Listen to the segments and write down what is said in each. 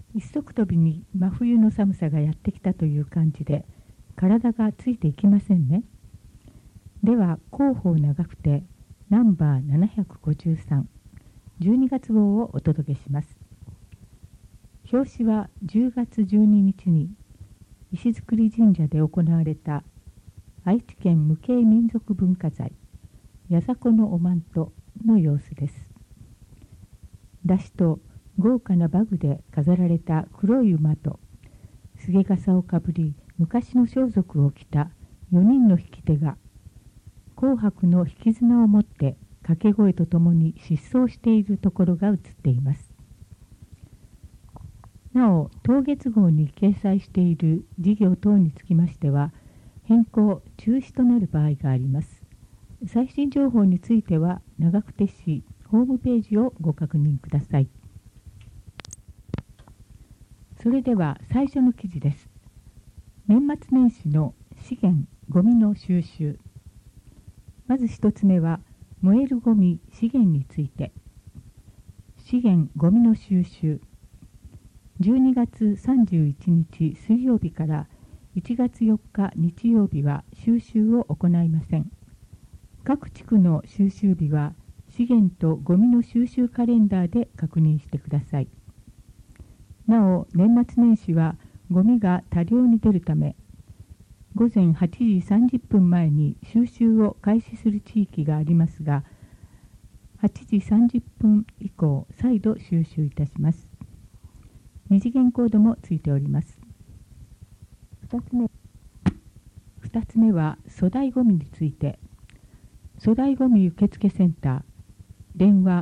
一足飛びに真冬の寒さがやってきたという感じで、体がついていきませんね。では、広報長くてナンバー753、12月号をお届けします。表紙は10月12日に石造神社で行われた愛知県無形民俗文化財矢迫のおまんとの様子です。山車と豪華な馬具で飾られた黒い馬と、すげ笠をかぶり昔の装束を着た4人の引き手が紅白の引き綱を持って掛け声とともに疾走しているところが映っています。なお、当月号に掲載している事業等につきましては、変更・中止となる場合があります。最新情報については、長久手市ホームページをご確認ください。それでは最初の記事です。年末年始の資源・ゴミの収集。まず一つ目は、燃えるゴミ・資源について。資源・ゴミの収集。12月31日水曜日から1月4日日曜日は収集を行いません。各地区の収集日は資源とゴミの収集カレンダーで確認してください。なお、年末年始はゴミが多量に出るため、午前8時30分前に収集を開始する地域がありますが、8時30分以降再度収集いたします。二次元コードもついております。2つ目は粗大ごみについて。粗大ごみ受付センター、電話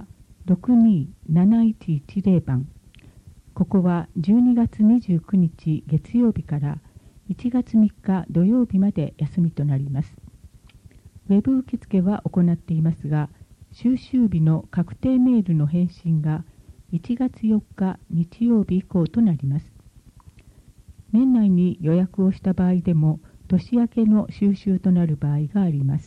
627110番。ここは12月29日月曜日から1月3日土曜日まで休みとなります。ウェブ受付は行っていますが、収集日の確定メールの返信が1月4日日曜日以降となります。年内に予約をした場合でも年明けの収集となる場合があります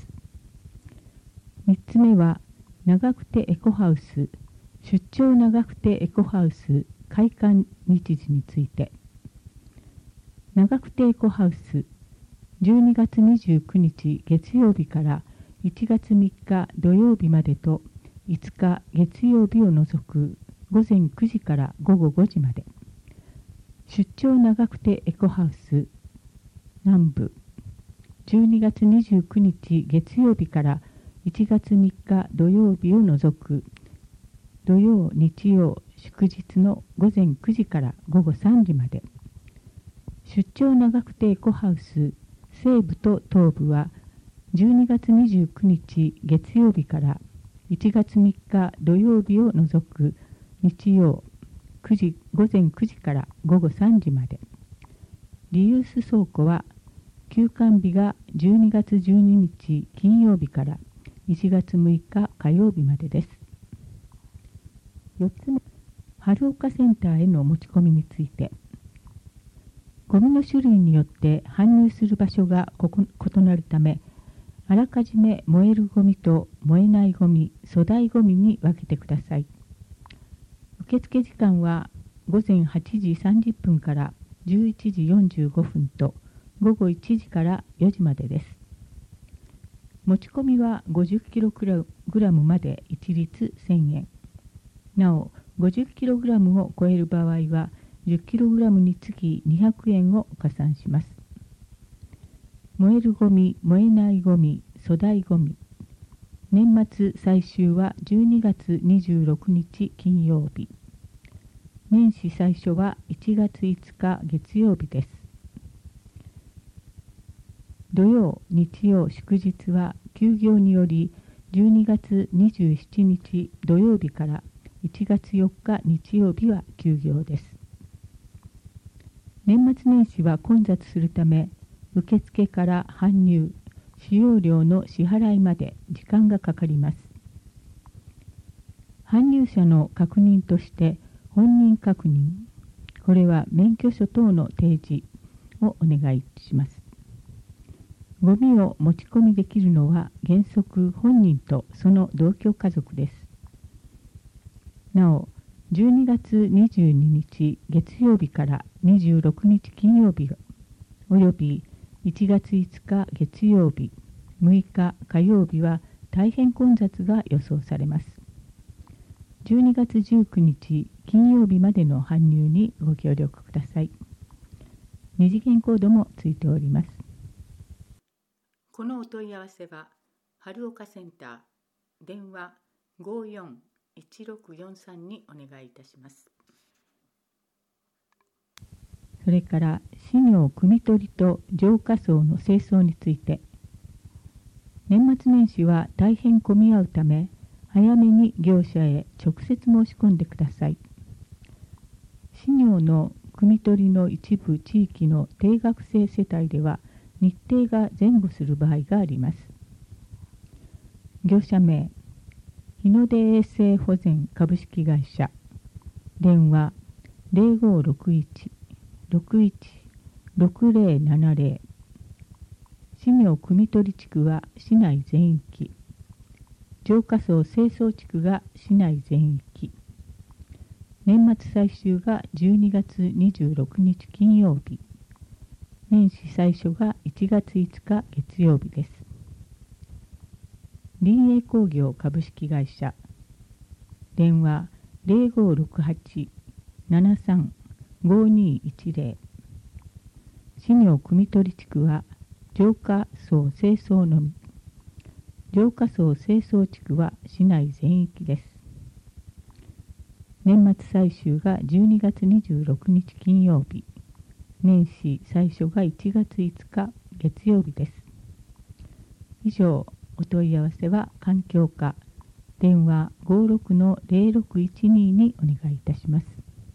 。3つ目は長久手エコハウス、出張長久手エコハウス開館日時について。長久手エコハウス、12月29日月曜日から1月3日土曜日までと5日月曜日を除く午前9時から午後5時まで。出張長久手エコハウス南部、12月29日月曜日から1月3日土曜日を除く土曜日曜祝日の午前9時から午後3時まで。出張長久手エコハウス西部と東部は12月29日月曜日から1月3日土曜日を除く日曜午前9時から午後3時まで。リユース倉庫は休館日が12月12日金曜日から1月6日火曜日までです。4つ目、春岡センターへの持ち込みについて。ゴミの種類によって搬入する場所が異なるため、あらかじめ燃えるゴミと燃えないゴミ、粗大ゴミに分けてください。受付時間は午前8時30分から11時45分と午後1時から4時までです。持ち込みは 50kg まで一律1000円。なお、50kg を超える場合は 10kg につき200円を加算します。燃えるゴミ、燃えないゴミ、粗大ゴミ。年末最終は12月26日金曜日。年始最初は1月5日月曜日です。土曜、日曜、祝日は休業により12月27日土曜日から1月4日日曜日は休業です。年末年始は混雑するため、受付から搬入、使用料の支払いまで時間がかかります。搬入者の確認として本人確認、これは免許証等の提示をお願いします。ゴミを持ち込みできるのは原則本人とその同居家族です。なお、 12月22日月曜日から26日金曜日および1月5日月曜日、6日火曜日は大変混雑が予想されます。12月19日金曜日までの搬入にご協力ください。二次元コードもついております。このお問い合わせは春岡センター電話541643にお願いいたします。それから飼料汲み取りと浄化槽の清掃について、年末年始は大変混み合うため早めに業者へ直接申し込んでください。飼料の汲み取りの一部地域の定額制世帯では日程が前後する場合があります。業者名日の出衛生保全株式会社、電話0561-616070。飼料汲み取り地区は市内全域、浄化槽清掃地区が市内全域。年末最終が12月26日金曜日、年始最初が1月5日月曜日です。林営工業株式会社、電話0568-735210。飼料汲み取り地区は浄化槽清掃のみ。浄化槽清掃地区は市内全域です。年末最終が12月26日金曜日、年始最初が1月5日月曜日です。以上、お問い合わせは環境課電話56-0612にお願いいたします。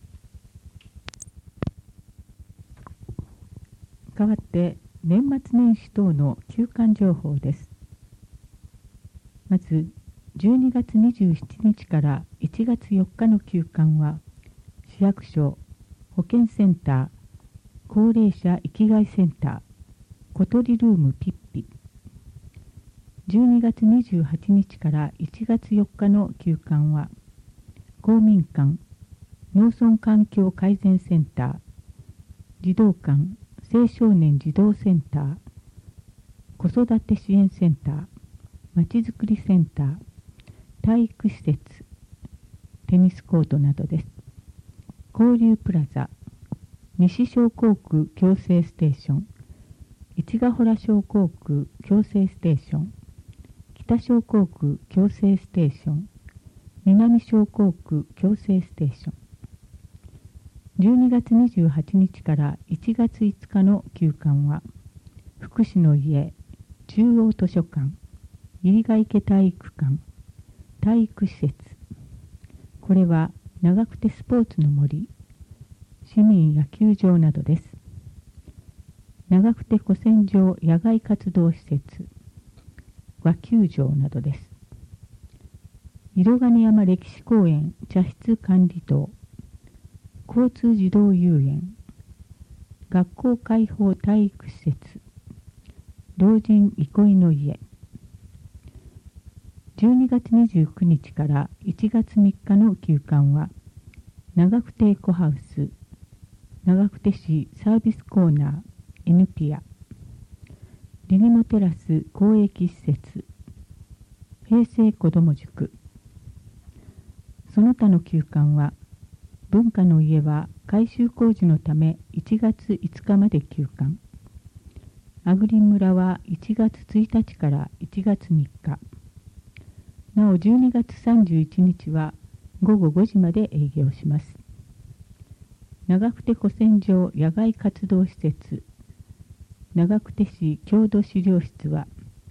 代わって年末年始等の休館情報です。まず12月27日から1月4日の休館は、市役所、保健センター、高齢者生きがいセンター、小鳥ルームピッピ。12月28日から1月4日の休館は、公民館、農村環境改善センター、児童館、青少年児童センター、子育て支援センター、まちづくりセンター、体育施設、テニスコートなどです。交流プラザ、西小航空共生ステーション、市ヶ原小航空共生ステーション、北小航空共生ステーション、南小航空共生ステーション。12月28日から1月5日の休館は、福祉の家、中央図書館、入ヶ池体育館、体育施設。これは長久手スポーツの森、市民野球場などです。長久手古戦場野外活動施設、和球場などです。色金山歴史公園茶室管理棟、交通児童遊園、学校開放体育施設、老人憩いの家。12月29日から1月3日の休館は、長久手エコハウス、長久手市サービスコーナー、Nピア、リネモテラス公益施設、平成子ども塾。その他の休館は、文化の家は改修工事のため1月5日まで休館。アグリン村は1月1日から1月3日。なお12月31日は午後5時まで営業します。長久手古戦場野外活動施設、長久手市郷土資料室は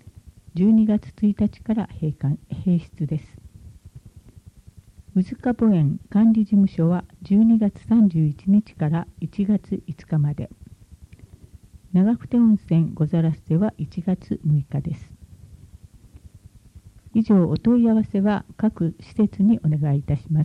12月1日から閉室です。宇塚墓園管理事務所は12月31日から1月5日まで。長久手温泉ござらせては1月6日です。以上、お問い合わせは各施設にお願いいたします。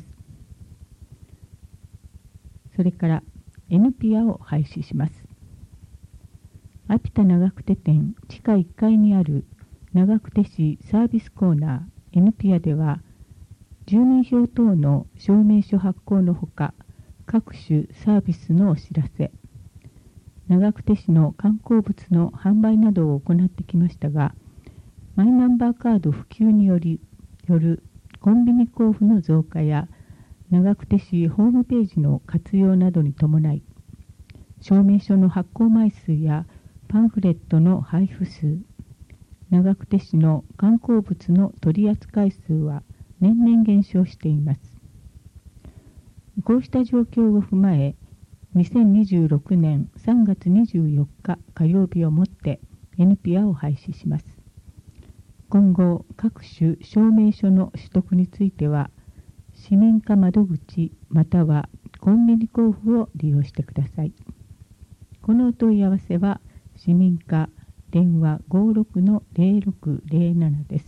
それから Nピアを廃止します。アピタ長久手店地下1階にある長久手市サービスコーナー Nピアでは、 住民票等の証明書発行のほか、各種サービスのお知らせ、長久手市の観光物の販売などを行ってきましたが、マイナンバーカード普及によるコンビニ交付の増加や長久手市ホームページの活用などに伴い、証明書の発行枚数やパンフレットの配布数、長久手市の観光物の取り扱い数は年々減少しています。こうした状況を踏まえ、2026年3月24日火曜日をもって NPIA を廃止します。今後、各種証明書の取得については、市民課窓口またはコンビニ交付を利用してください。このお問い合わせは、市民課電話 56-0607 です。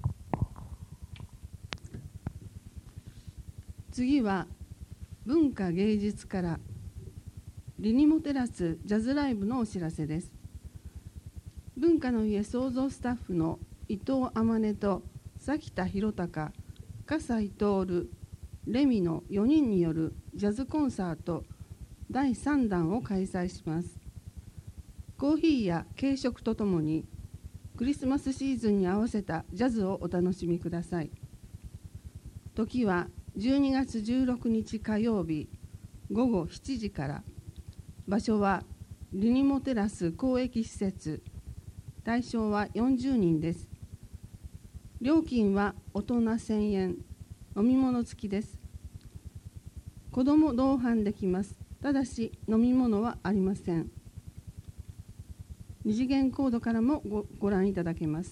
次は、文化芸術からリニモテラスジャズライブのお知らせです。文化の家創造スタッフの伊藤天音と崎田博隆、笠井徹、レミの4人によるジャズコンサート第3弾を開催します。コーヒーや軽食とともにクリスマスシーズンに合わせたジャズをお楽しみください。時は12月16日火曜日午後7時から。場所はリニモテラス公益施設。対象は40人です。料金は大人1000円、飲み物付きです。子ども同伴できます。ただし飲み物はありません。二次元コードからもご覧いただけます。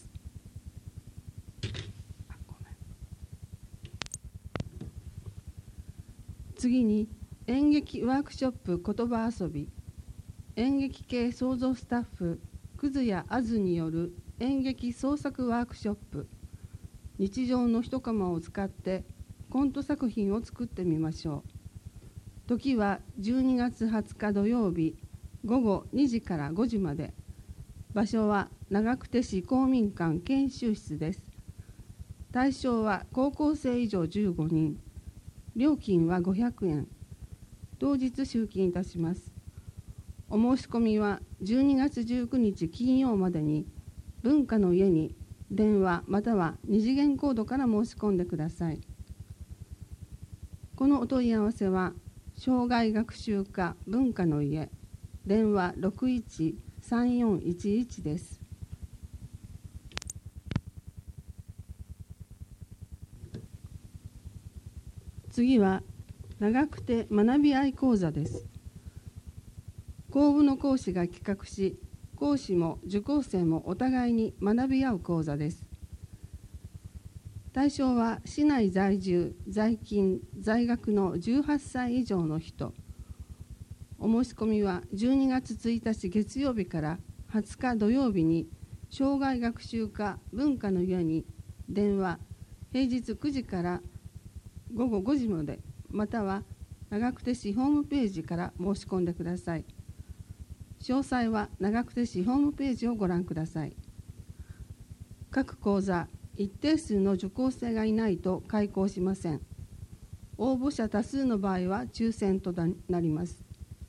次に演劇ワークショップ言葉遊び、演劇系創造スタッフくずやあずによる演劇創作ワークショップ、日常の一コマを使ってコント作品を作ってみましょう。時は12月20日土曜日午後2時から5時まで。場所は長久手市公民館研修室です。対象は高校生以上15人。料金は500円。当日集金いたします。お申し込みは12月19日金曜までに文化の家に電話または二次元コードから申し込んでください。このお問い合わせは障害学習課文化の家電話 613411 です。次は長久手学び合い講座です。校部の講師が企画し、講師も受講生もお互いに学び合う講座です。対象は市内在住、在勤、在学の18歳以上の人。お申し込みは12月1日月曜日から20日土曜日に障害学習課文化の家に電話、平日9時から午後5時まで、または長久手市ホームページから申し込んでください。詳細は長久手市ホームページをご覧ください。各講座、一定数の受講生がいないと開講しません。応募者多数の場合は抽選となります。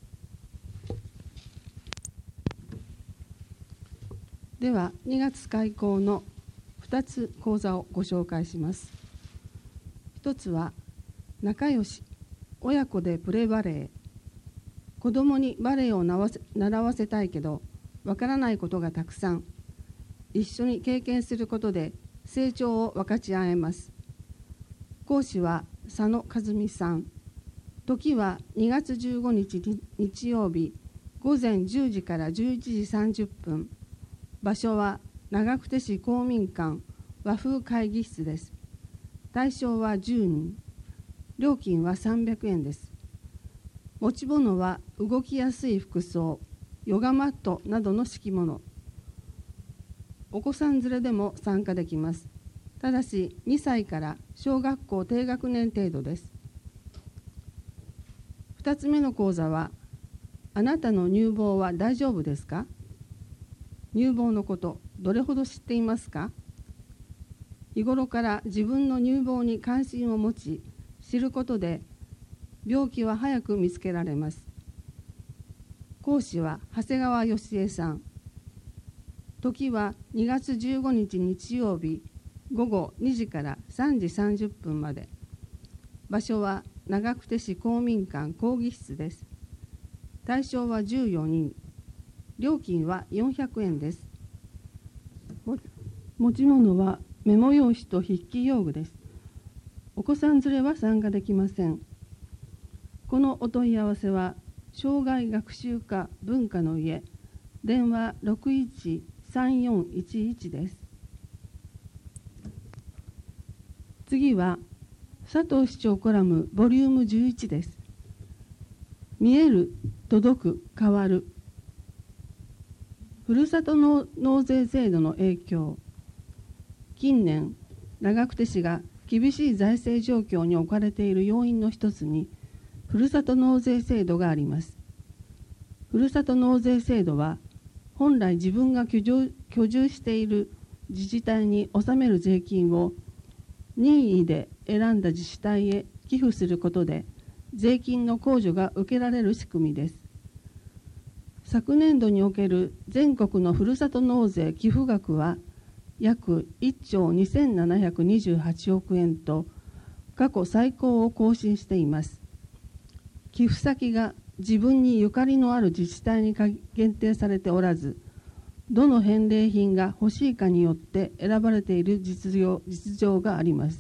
では、2月開講の2つ講座をご紹介します。一つは、仲良し、親子でプレバレエ。子どもにバレエを習わせたいけど、わからないことがたくさん。一緒に経験することで成長を分かち合えます。講師は佐野和美さん。時は2月15日日曜日、午前10時から11時30分。場所は長久手市公民館和風会議室です。対象は10人。料金は300円です。持ち物は動きやすい服装、ヨガマットなどの敷物。お子さん連れでも参加できます。ただし2歳から小学校低学年程度です。2つ目の講座は、あなたの乳房は大丈夫ですか？乳房のこと、どれほど知っていますか？ 日頃から自分の乳房に関心を持ち、知ることで病気は早く見つけられます。講師は長谷川芳恵さん。時は2月15日日曜日午後2時から3時30分まで。場所は長久手市公民館講義室です。対象は14人。料金は400円です。持ち物はメモ用紙と筆記用具です。お子さん連れは参加できません。このお問い合わせは障害学習課文化の家電話 613411 です。次は佐藤市長コラムボリューム11です。見える、届く、変わる。ふるさと納税制度の影響。近年、長久手市が厳しい財政状況に置かれている要因の一つに、ふるさと納税制度があります。ふるさと納税制度は、本来自分が居住している自治体に納める税金を任意で選んだ自治体へ寄付することで、税金の控除が受けられる仕組みです。昨年度における全国のふるさと納税寄付額は約1兆2728億円と過去最高を更新しています。寄付先が自分にゆかりのある自治体に限定されておらず、どの返礼品が欲しいかによって選ばれている実情があります。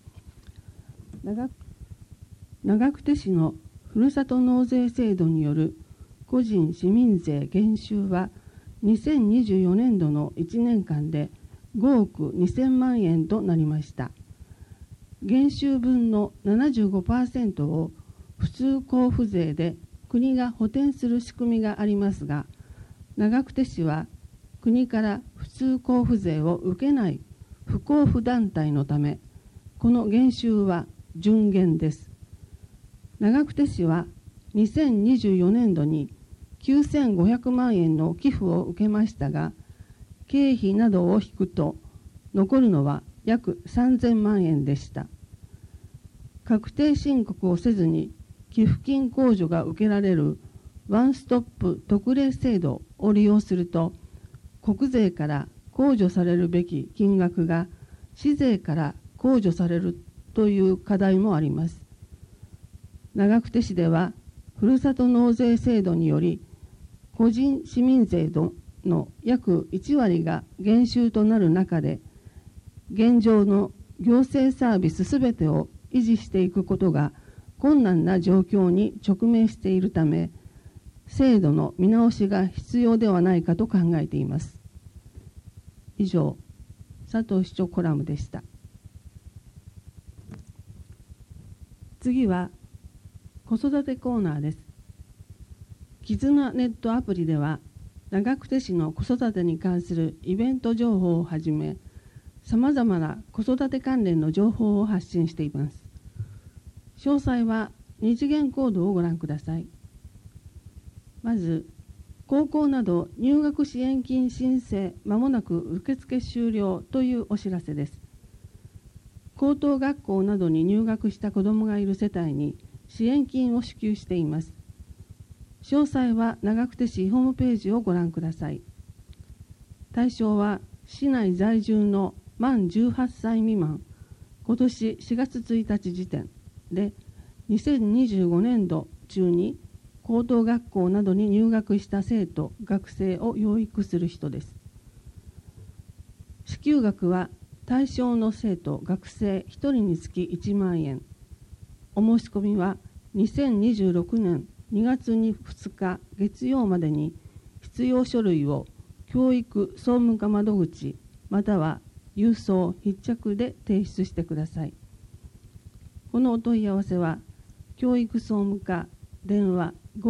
長久手市のふるさと納税制度による個人市民税減収は2024年度の1年間で5億2000万円となりました。減収分の 75% を普通交付税で国が補填する仕組みがありますが、長久手市は国から普通交付税を受けない不交付団体のため、この減収は純減です。長久手市は2024年度に9500万円の寄付を受けましたが、経費などを引くと残るのは約3000万円でした。確定申告をせずに寄付金控除が受けられるワンストップ特例制度を利用すると、国税から控除されるべき金額が市税から控除されるという課題もあります。長久手市ではふるさと納税制度により個人市民税の約1割が減収となる中で、現状の行政サービスすべてを維持していくことが困難な状況に直面しているため、制度の見直しが必要ではないかと考えています。以上、佐藤市長コラムでした。次は子育てコーナーです。絆ネットアプリでは、長久手市の子育てに関するイベント情報をはじめ、さまざまな子育て関連の情報を発信しています。詳細は二次元コードをご覧ください。まず、高校など入学支援金申請まもなく受付終了というお知らせです。高等学校などに入学した子どもがいる世帯に支援金を支給しています。詳細は長久手市ホームページをご覧ください。対象は市内在住の満18歳未満、今年4月1日時点で2025年度中に高等学校などに入学した生徒・学生を養育する人です。支給額は対象の生徒・学生1人につき1万円。お申し込みは2026年2月2日月曜までに必要書類を教育総務課窓口または郵送必着で提出してください。このお問い合わせは教育総務課電話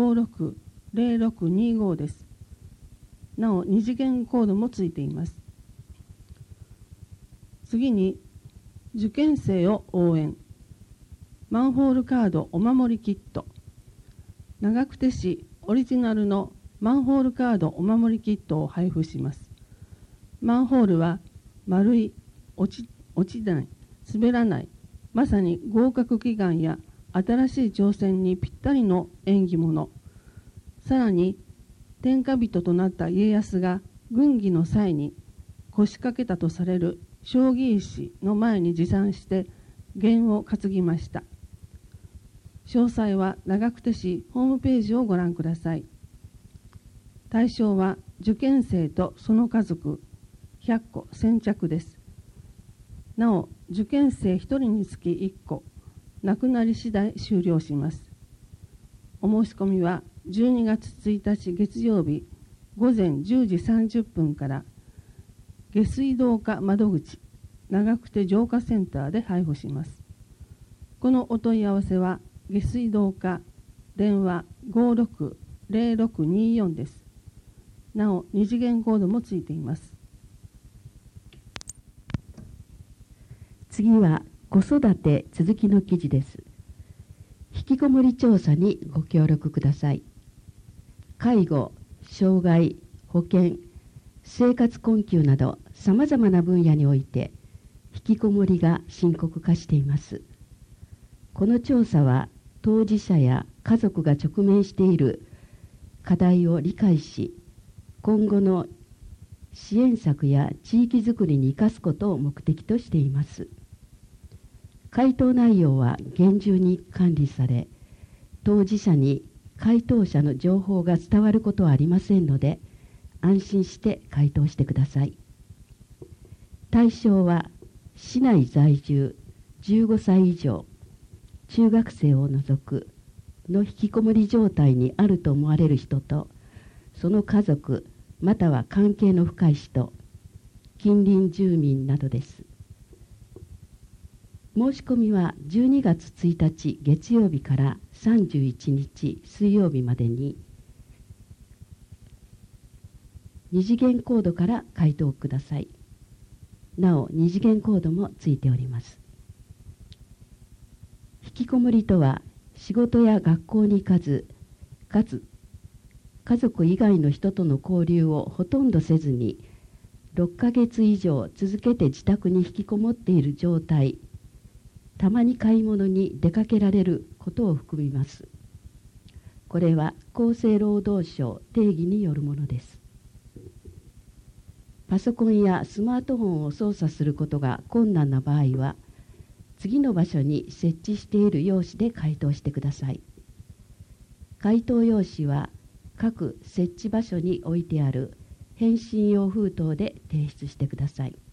560625 です。なお二次元コードもついています。次に受験生を応援マンホールカードお守りキット。長久手市オリジナルのマンホールカードお守りキットを配布します。マンホールは丸い落落ちない、滑らない、まさに合格祈願や新しい挑戦にぴったりの縁起物。さらに天下人となった家康が軍議の際に腰掛けたとされる将棋石の前に持参して弦を担ぎました。詳細は長久手市ホームページをご覧ください。対象は受験生とその家族100個先着です。なお、受験生1人につき1個、なくなり次第終了します。お申し込みは12月1日月曜日午前10時30分から下水道課窓口長久手浄化センターで配布します。このお問い合わせは下水道課電話 560624 です。なお、二次元コードもついています。 次は子育て続きの記事です。引きこもり調査にご協力ください。介護、障害、保健、生活困窮などさまざまな分野において引きこもりが深刻化しています。この調査は当事者や家族が直面している課題を理解し、今後の支援策や地域づくりに生かすことを目的としています。回答内容は厳重に管理され、当事者に回答者の情報が伝わることはありませんので、安心して回答してください。対象は市内在住15歳以上、中学生を除くの引きこもり状態にあると思われる人と、その家族または関係の深い人、近隣住民などです。申し込みは12月1日月曜日から31日水曜日までに、二次元コードから回答ください。なお、二次元コードもついております。引きこもりとは、仕事や学校に行かず、かつ家族以外の人との交流をほとんどせずに、6ヶ月以上続けて自宅に引きこもっている状態、たまに買い物に出かけられることを含みます。これは厚生労働省定義によるものです。パソコンやスマートフォンを操作することが困難な場合は、次の場所に設置している用紙で回答してください。回答用紙は各設置場所に置いてある返信用封筒で提出してください。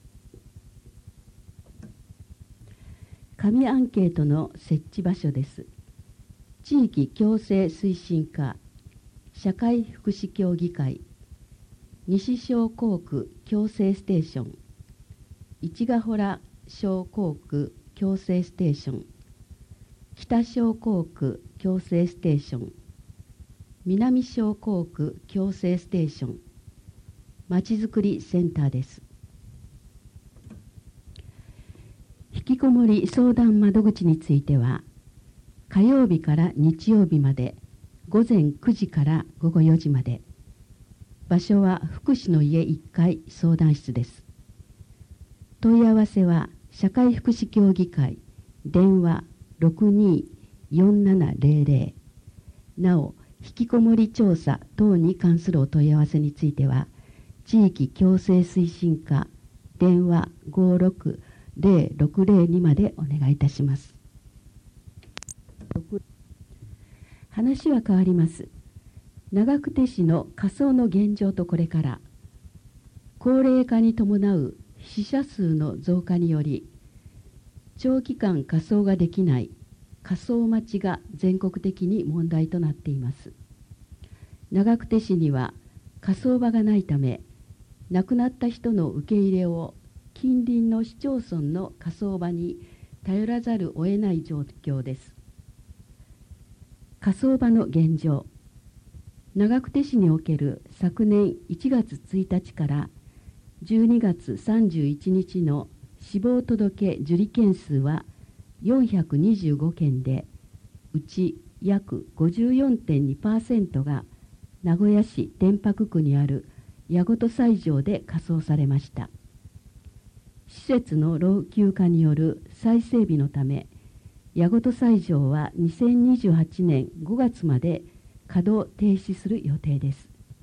紙アンケートの設置場所です。地域共生推進課社会福祉協議会、西小校区共生ステーション、市ヶ原小校区共生ステーション、北小校区共生ステーション、南小校区共生ステーション、まちづくりセンターです。引きこもり相談窓口については、火曜日から日曜日まで午前9時から午後4時まで、場所は福祉の家1階相談室です。問い合わせは社会福祉協議会電話 624700。 なお、引きこもり調査等に関するお問い合わせについては、地域共生推進課電話560602までお願いいたします。話は変わります。長久手市の火葬の現状とこれから、高齢化に伴う死者数の増加により、長期間火葬ができない火葬待ちが全国的に問題となっています。長久手市には火葬場がないため、亡くなった人の受け入れを近隣の市町村の火葬場に頼らざるを得ない状況です。火葬場の現状。長久手市における昨年1月1日から12月31日の死亡届受理件数は425件で、うち約 54.2% が名古屋市天白区にある矢事斎場で火葬されました。 施設の老朽化による再整備のため、矢事斎場は2028年5月まで稼働停止する予定です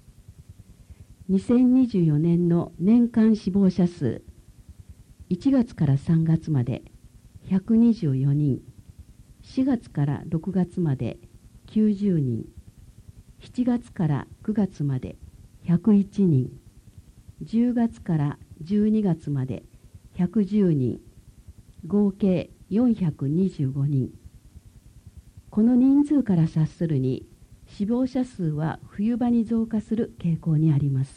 。2024年の年間死亡者数、1月から3月まで124人、4月から6月まで90人、7月から9月まで101人、10月から12月まで110人、合計425人。この人数から察するに、死亡者数は冬場に増加する傾向にあります。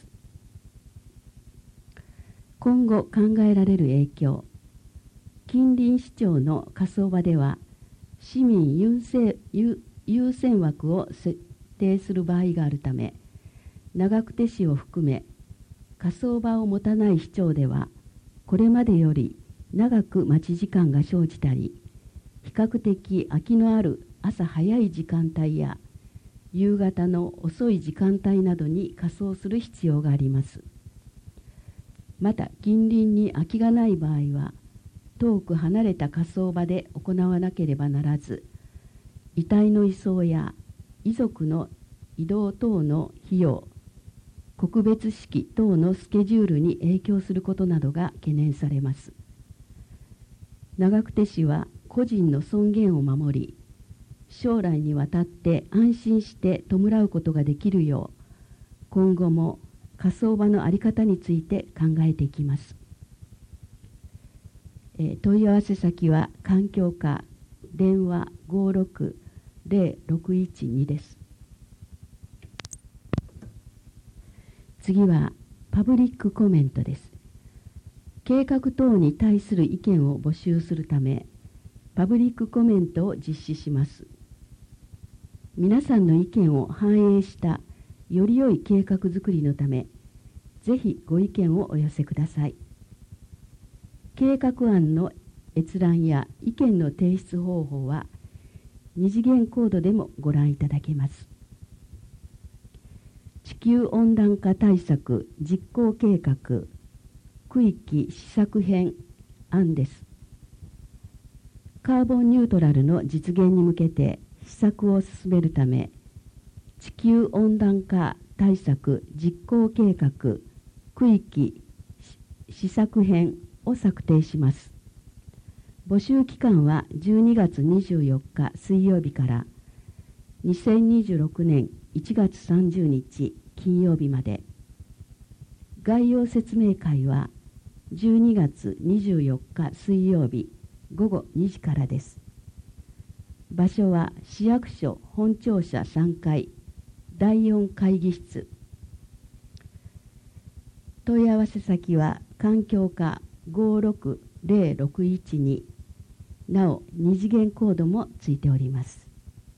今後考えられる影響。近隣市町の火葬場では、市民優先枠を設定する場合があるため、長久手市を含め火葬場を持たない市町では、これまでより長く待ち時間が生じたり、比較的空きのある朝早い時間帯や夕方の遅い時間帯などに火葬する必要があります。また近隣に空きがない場合は、遠く離れた火葬場で行わなければならず、遺体の移送や遺族の移動等の費用、告別式等のスケジュールに影響することなどが懸念されます。長久手市は個人の尊厳を守り、将来にわたって安心して弔うことができるよう、今後も火葬場の在り方について考えていきます。問い合わせ先は環境課電話 560-612 です。次はパブリックコメントです。計画等に対する意見を募集するため、パブリックコメントを実施します。皆さんの意見を反映したより良い計画づくりのため、ぜひご意見をお寄せください。計画案の閲覧や意見の提出方法は、二次元コードでもご覧いただけます。地球温暖化対策実行計画区域施策編案です。カーボンニュートラルの実現に向けて施策を進めるため、地球温暖化対策実行計画区域施策編を策定します。募集期間は12月24日水曜日から2026年1月30日金曜日まで。概要説明会は12月24日水曜日午後2時からです。場所は市役所本庁舎3階第4会議室。問い合わせ先は環境課560-612、なお二次元コードもついております。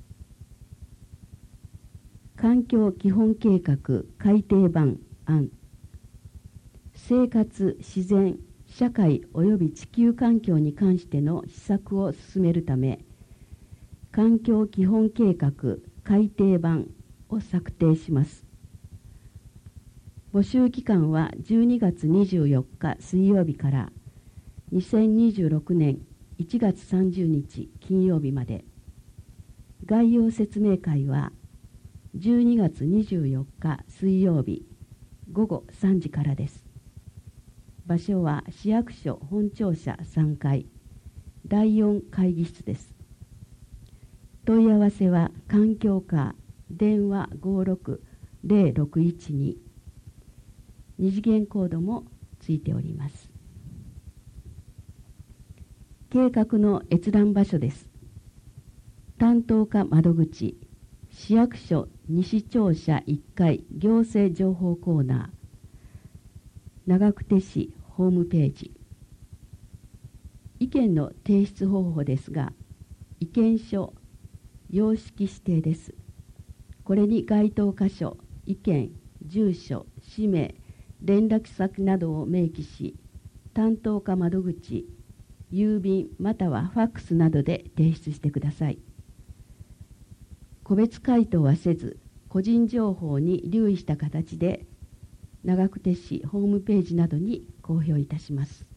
環境基本計画改訂版案。生活、自然、社会及び地球環境に関しての施策を進めるため、環境基本計画改訂版を策定します。募集期間は12月24日水曜日から2026年1月30日金曜日まで。概要説明会は12月24日水曜日午後3時からです。場所は市役所本庁舎3階第4会議室です。問い合わせは環境課電話560-612、二次元コードもついております。計画の閲覧場所です。担当課窓口、市役所西庁舎1階行政情報コーナー、長久手市ホームページ。意見の提出方法ですが、意見書、様式指定です。これに該当箇所、意見、住所、氏名、連絡先などを明記し、担当課窓口、郵便またはファックスなどで提出してください。個別回答はせず、個人情報に留意した形で長久手市ホームページなどに公表いたします。